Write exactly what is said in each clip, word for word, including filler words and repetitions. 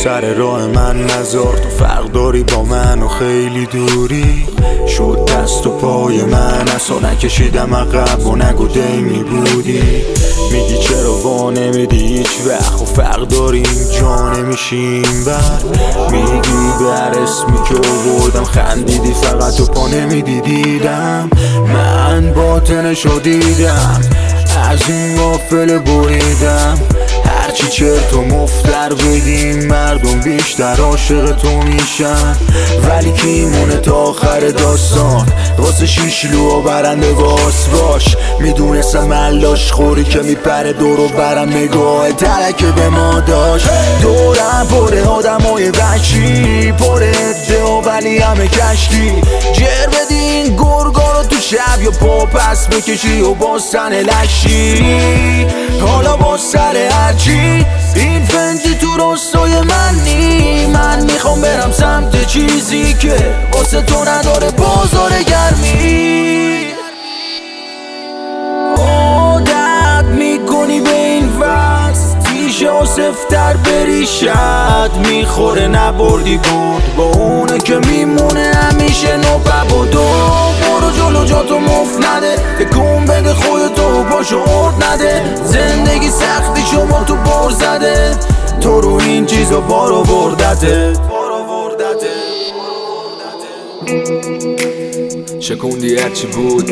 سر راه من نذار، تو فرق داری با من و خیلی دوری. شد دست و پای من اصلا نکشیدم عقب و نگو دیمی بودی. میگی چرا وا نمیدی هیچ وقت و فرق داریم جا نمیشیم بر. میگی بر اسمی که آوردم خندیدی فقط تو پا نمیدی. دیدم من باطنشو دیدم، از این غافل بریدم. هرچی چرت و مفتر بگیم مردم بیشتر عاشق تو میشن. ولی کی مونه تا آخر داستان واسه شیشلو و برنده باس باش. میدونستم ملاش خوری که میپره دور و برم نگاه ترکه به ما داشت. دورم پره آدمای وحشی، پره ادعا ولی همه کشکی. جر بدین گرگا رو تو شب یا پا پس بکشی و باز تن لشی. حالا با سر هرچی این فنجی تو راستای من نی. من میخوام برم سمت چیزی که واسه تو نداره بازار گرمی. عادت میکنی به این وست تیشه و سفتر بریشت میخوره نبردی بود با اونه که میمونه همیشه نوبب و دو. برو جلو جاتو مفت نده، تکون بده خودتو پاشو ارد نده. زندگی سختی شما تو بر زده، تو رو این چیزا بارو بردته. شکوندی هرچی بود،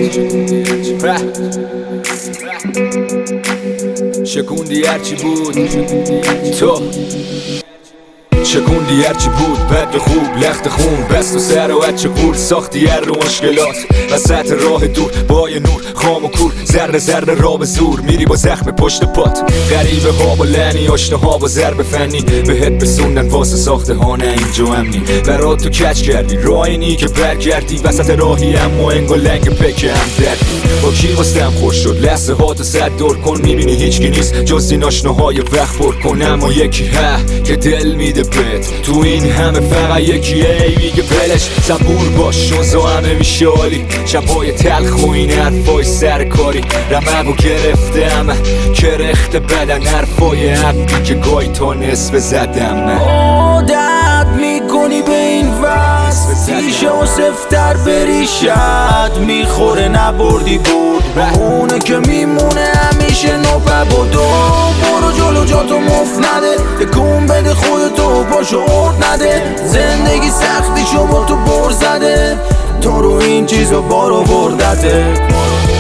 شکوندی هرچی بود تو، شکوندی هرچی بود بد خوب لخت خون بست و سر و چه قول ساختی هر رو مشکلات. وسط راه دور با یه نور خام و کور ذره ذره را به زور میری با زخم پشت پات. غریبه ها با لعنی آشنا ها با ضرب فنی بهت بسوندن واسه ساخته ها نه اینجا امنی. برات تو کچ کردی راه اینی که برگردی وسط راهی اما انگا لنگ پک هم دردی. با کی واسم خوش شد لحظه ها تو صد دور کن میبینی هیچ کی نیست جز این آشناهای وقت پر کن. اما یکی ها که دل میده بهت تو این همه فقط یکی ای میگه بلش صبور باش شوزا همه میشه عالی. شبای تلخ و این حرفای سرکاری رمق و گرفته همه کرخت بدن حرفای حقی که گای تا نصف زدم. عادت میکنی به این وست تیشه و سفتر بریشت میخوره نبردی برد با اونه که میمونه همیشه نوبب و دو. برو جلو جاتو مفت نده، تکون بده خودتو پاشو ارد نده. زندگی سختی شما تو بر زده، تو رو این چیزا بارو بردته.